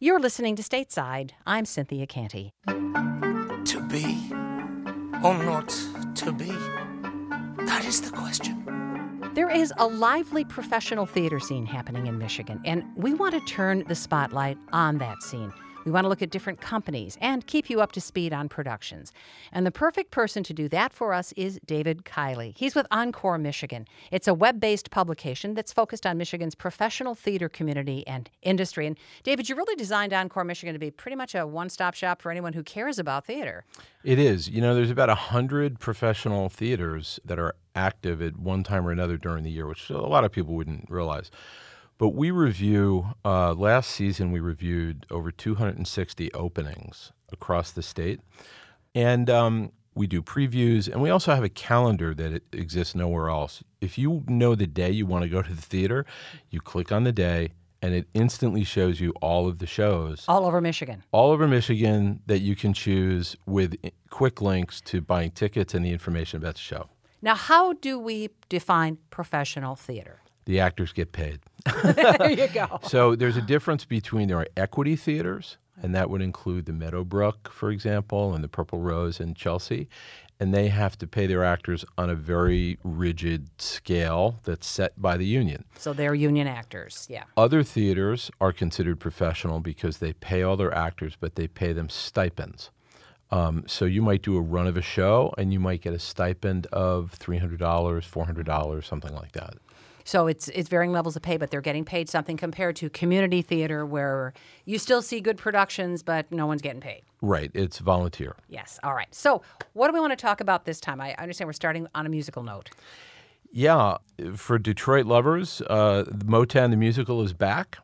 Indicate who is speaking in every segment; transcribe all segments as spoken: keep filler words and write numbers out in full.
Speaker 1: You're listening to Stateside. I'm Cynthia Canty.
Speaker 2: To be or not to be? That is the question.
Speaker 1: There is a lively professional theater scene happening in Michigan, and we want to turn the spotlight on that scene. We want to look at different companies and keep you up to speed on productions. And the perfect person to do that for us is David Kiley. He's with Encore Michigan. It's a web-based publication that's focused on Michigan's professional theater community and industry. And David, you really designed Encore Michigan to be pretty much a one-stop shop for anyone who cares about theater.
Speaker 3: It is. You know, there's about one hundred professional theaters that are active at one time or another during the year, which a lot of people wouldn't realize. But we review, uh, last season we reviewed over two hundred sixty openings across the state. And um, we do previews, and we also have a calendar that it exists nowhere else. If you know the day you want to go to the theater, you click on the day, and it instantly shows you all of the shows.
Speaker 1: All over Michigan.
Speaker 3: All over Michigan that you can choose with quick links to buying tickets and the information about the show.
Speaker 1: Now, how do we define professional theater?
Speaker 3: The actors get paid.
Speaker 1: There you go.
Speaker 3: So there's a difference between there are equity theaters, and that would include the Meadowbrook, for example, and the Purple Rose in Chelsea. And they have to pay their actors on a very rigid scale that's set by the union.
Speaker 1: So they're union actors, yeah.
Speaker 3: Other theaters are considered professional because they pay all their actors, but they pay them stipends. Um, so you might do a run of a show, and you might get a stipend of three hundred dollars, four hundred dollars, something like that.
Speaker 1: So it's it's varying levels of pay, but they're getting paid something compared to community theater where you still see good productions, but no one's getting paid.
Speaker 3: Right. It's volunteer.
Speaker 1: Yes. All right. So what do we want to talk about this time? I understand we're starting on a musical note.
Speaker 3: Yeah. For Detroit lovers, uh, Motown the Musical is back.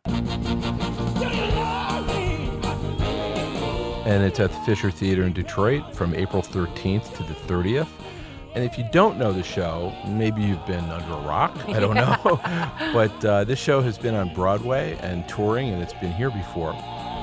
Speaker 3: And it's at the Fisher Theater in Detroit from April thirteenth to the thirtieth. And if you don't know the show, maybe you've been under a rock. I don't know. But uh, this show has been on Broadway and touring, and it's been here before.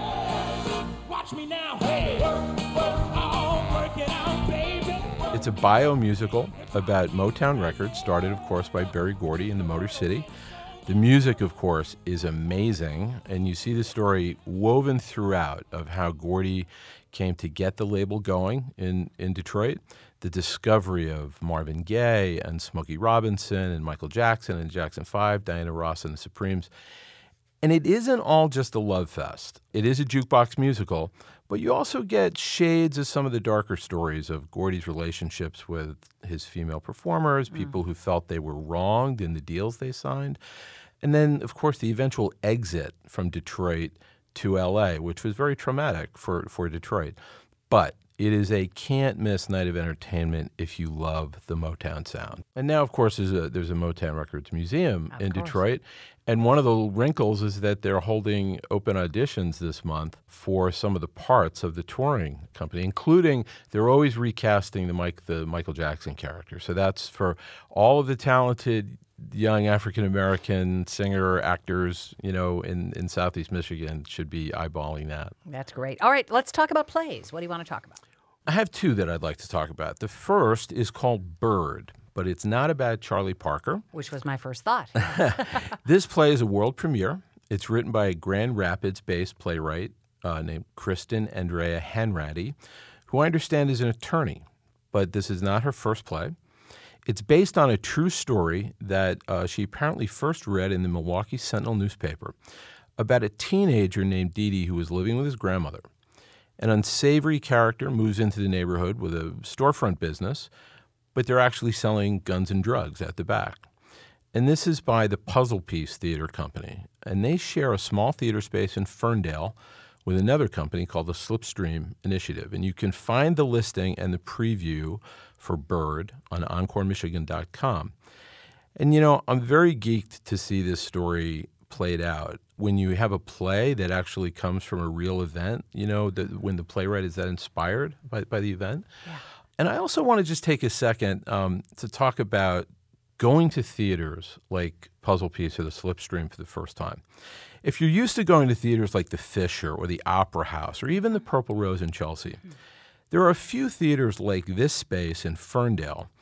Speaker 3: Watch me now. Hey, work, work, I'll work it out, baby. It's a bio-musical about Motown Records, started, of course, by Berry Gordy in the Motor City. The music, of course, is amazing, and you see the story woven throughout of how Gordy came to get the label going in, in Detroit, the discovery of Marvin Gaye and Smokey Robinson and Michael Jackson and Jackson five, Diana Ross and the Supremes. And it isn't all just a love fest. It is a jukebox musical, but you also get shades of some of the darker stories of Gordy's relationships with his female performers, people mm. who felt they were wronged in the deals they signed. And then, of course, the eventual exit from Detroit to L A, which was very traumatic for, for Detroit. But it is a can't-miss night of entertainment if you love the Motown sound. And now, of course, there's a, there's a Motown Records Museum
Speaker 1: of
Speaker 3: in
Speaker 1: course.
Speaker 3: Detroit. And one of the wrinkles is that they're holding open auditions this month for some of the parts of the touring company, including they're always recasting the Mike the Michael Jackson character. So that's for all of the talented young African-American singer actors, you know, in, in Southeast Michigan should be eyeballing that.
Speaker 1: That's great. All right, let's talk about plays. What do you want to talk about?
Speaker 3: I have two that I'd like to talk about. The first is called Bird, but it's not about Charlie Parker.
Speaker 1: Which was my first thought.
Speaker 3: This play is a world premiere. It's written by a Grand Rapids-based playwright uh, named Kristen Andrea Hanratty, who I understand is an attorney, but this is not her first play. It's based on a true story that uh, she apparently first read in the Milwaukee Sentinel newspaper about a teenager named Dee Dee who was living with his grandmother. An unsavory character moves into the neighborhood with a storefront business, but they're actually selling guns and drugs at the back. And this is by the Puzzle Piece Theater Company, and they share a small theater space in Ferndale with another company called the Slipstream Initiative. And you can find the listing and the preview for Bird on encore michigan dot com. And, you know, I'm very geeked to see this story played out. When you have a play that actually comes from a real event, you know, the, when the playwright is that inspired by, by the event.
Speaker 1: Yeah.
Speaker 3: And I also want to just take a second um, to talk about going to theaters like Puzzle Piece or the Slipstream for the first time. If you're used to going to theaters like the Fisher or the Opera House or even the Purple Rose in Chelsea, mm-hmm. there are a few theaters like this space in Ferndale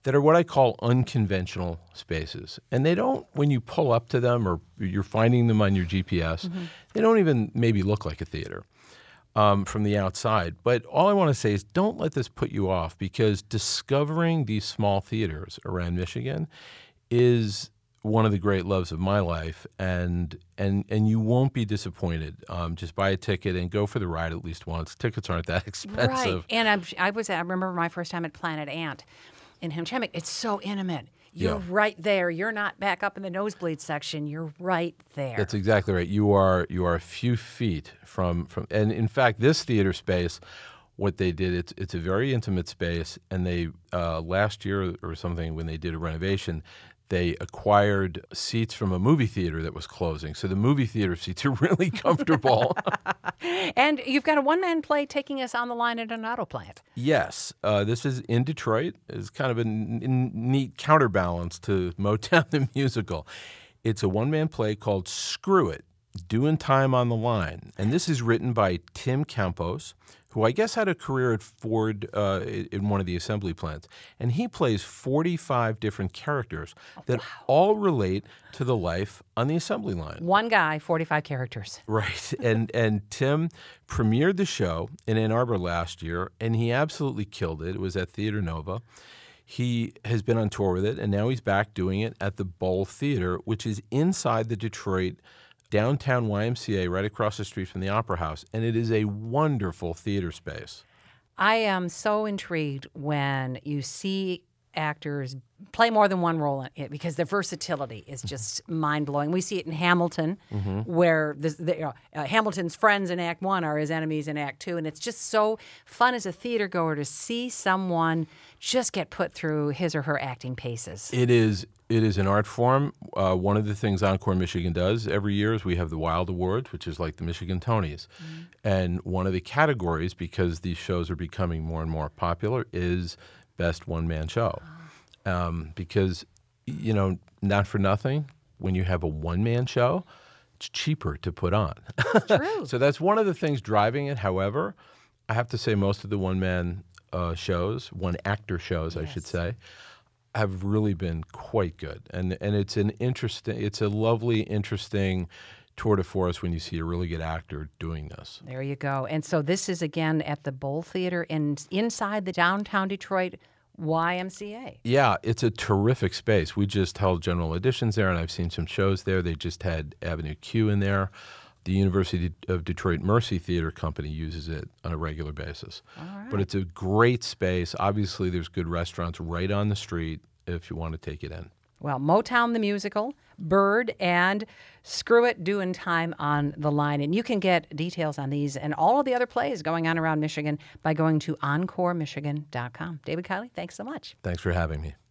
Speaker 3: that are what I call unconventional spaces. And they don't, when you pull up to them or you're finding them on your G P S, mm-hmm. they don't even maybe look like a theater um, from the outside. But all I want to say is don't let this put you off, because discovering these small theaters around Michigan is one of the great loves of my life, and and and you won't be disappointed. Um, just buy a ticket and go for the ride at least once. Tickets aren't that expensive.
Speaker 1: Right, and I'm, I was I remember my first time at Planet Ant in Hamtramck. It's so intimate. You're
Speaker 3: Yeah.
Speaker 1: right there. You're not back up in the nosebleed section. You're right there.
Speaker 3: That's exactly right. You are you are a few feet from from, and in fact, this theater space, what they did, it's it's a very intimate space, and they uh, last year or something when they did a renovation, they acquired seats from a movie theater that was closing. So the movie theater seats are really comfortable.
Speaker 1: And you've got a one-man play taking us on the line at an auto plant.
Speaker 3: Yes. Uh, this is in Detroit. It's kind of a n- n- neat counterbalance to Motown the musical. It's a one-man play called Screw It, Doing Time on the Line. And this is written by Tim Campos, who I guess had a career at Ford uh, in one of the assembly plants. And he plays forty-five different characters that all relate to the life on the assembly line.
Speaker 1: One guy, forty-five characters.
Speaker 3: Right. And and Tim premiered the show in Ann Arbor last year, and he absolutely killed it. It was at Theater Nova. He has been on tour with it, and now he's back doing it at the Bowl Theater, which is inside the Detroit downtown Y M C A, right across the street from the Opera House. And it is a wonderful theater space.
Speaker 1: I am so intrigued when you see actors play more than one role in it, because the versatility is just mind-blowing. We see it in Hamilton, mm-hmm. where the, the, you know, uh, Hamilton's friends in Act One are his enemies in Act Two, and it's just so fun as a theater goer to see someone just get put through his or her acting paces.
Speaker 3: It is it is an art form. Uh, one of the things Encore Michigan does every year is we have the Wild Awards, which is like the Michigan Tonys. Mm-hmm. And one of the categories, because these shows are becoming more and more popular, is Best One-Man Show. Oh. Um, because, you know, not for nothing, when you have a one-man show, it's cheaper to put on.
Speaker 1: True.
Speaker 3: So that's one of the things driving it. However, I have to say most of the one-man uh, shows, one-actor shows, yes. I should say, have really been quite good. And and it's an interesting, it's a lovely, interesting tour de force when you see a really good actor doing this.
Speaker 1: There you go. And so this is, again, at the Bowl Theater in, inside the downtown Detroit Y M C A.
Speaker 3: Yeah, it's a terrific space. We just held general auditions there, and I've seen some shows there. They just had Avenue Q in there. The University of Detroit Mercy Theater Company uses it on a regular basis.
Speaker 1: All right.
Speaker 3: But it's a great space. Obviously, there's good restaurants right on the street if you want to take it in.
Speaker 1: Well, Motown the Musical, Bird, and Screw It, Doing Time on the Line. And you can get details on these and all of the other plays going on around Michigan by going to encore michigan dot com. David Kiley, thanks so much.
Speaker 3: Thanks for having me.